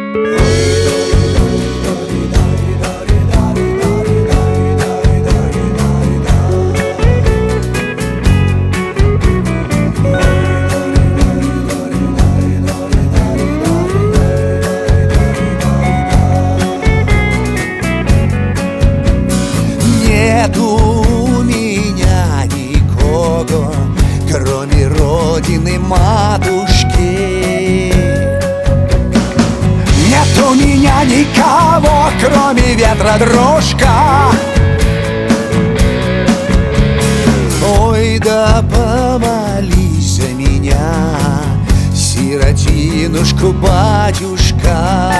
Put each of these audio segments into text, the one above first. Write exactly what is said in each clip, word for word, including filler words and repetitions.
Нет у меня никого, кроме родины матушки. Нет у меня никого, кроме ветра дружка. Ой, да помолись за меня, сиротинушку, батюшка.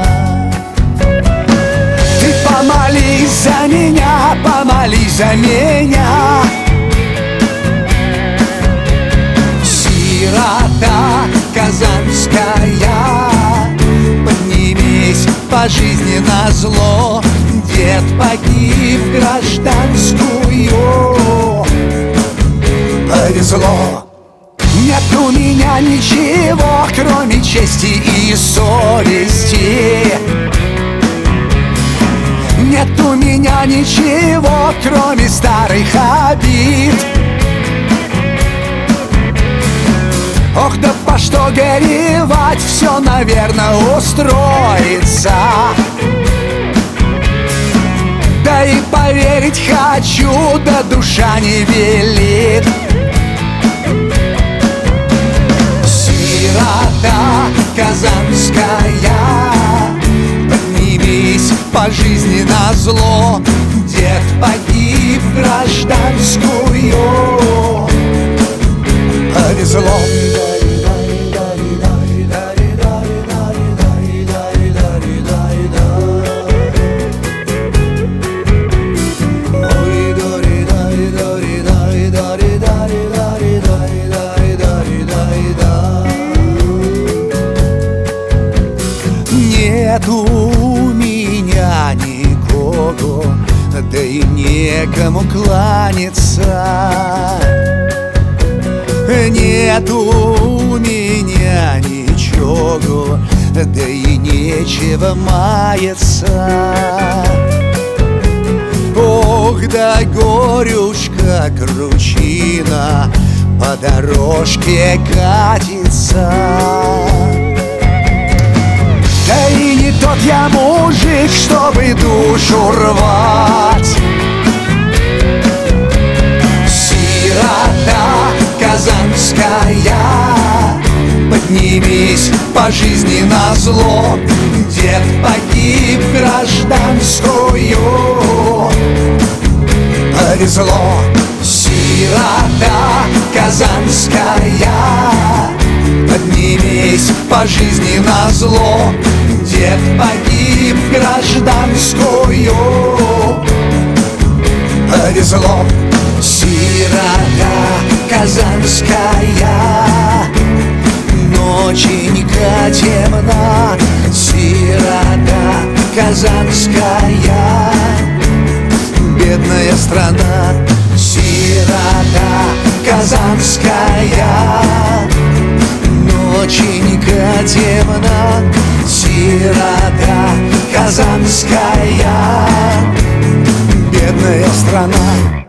Ты помолись за меня, помолись за меня. Сирота казанская, поднимись по жизни назло. Дед погиб гражданскую, повезло. Нет у меня ничего, кроме чести и совести. Нет у меня ничего, кроме старых обид. Ох, да по что горевать, все, наверное, устроится. Да и поверить хочу, да душа не велит. Сирота казанская, поднимись по жизни назло. Дед погиб гражданскую, повезло. Нет у меня никого, да и некому кланяться. Нет у меня ничего, да и нечего маяться. Ох, да горюшка кручина по дорожке катится. Да и не тот я мужик, чтобы душу рвать. Сирота казанская, поднимись по жизни назло. Дед погиб гражданскую, повезло. Сирота казанская, поднимись по жизни назло. Дед погиб гражданскую, повезло. Сирота казанская, ноченька темна. Сирота казанская, бедная страна. Сирота казанская, ноченька темна. Сирота казанская, бедная страна.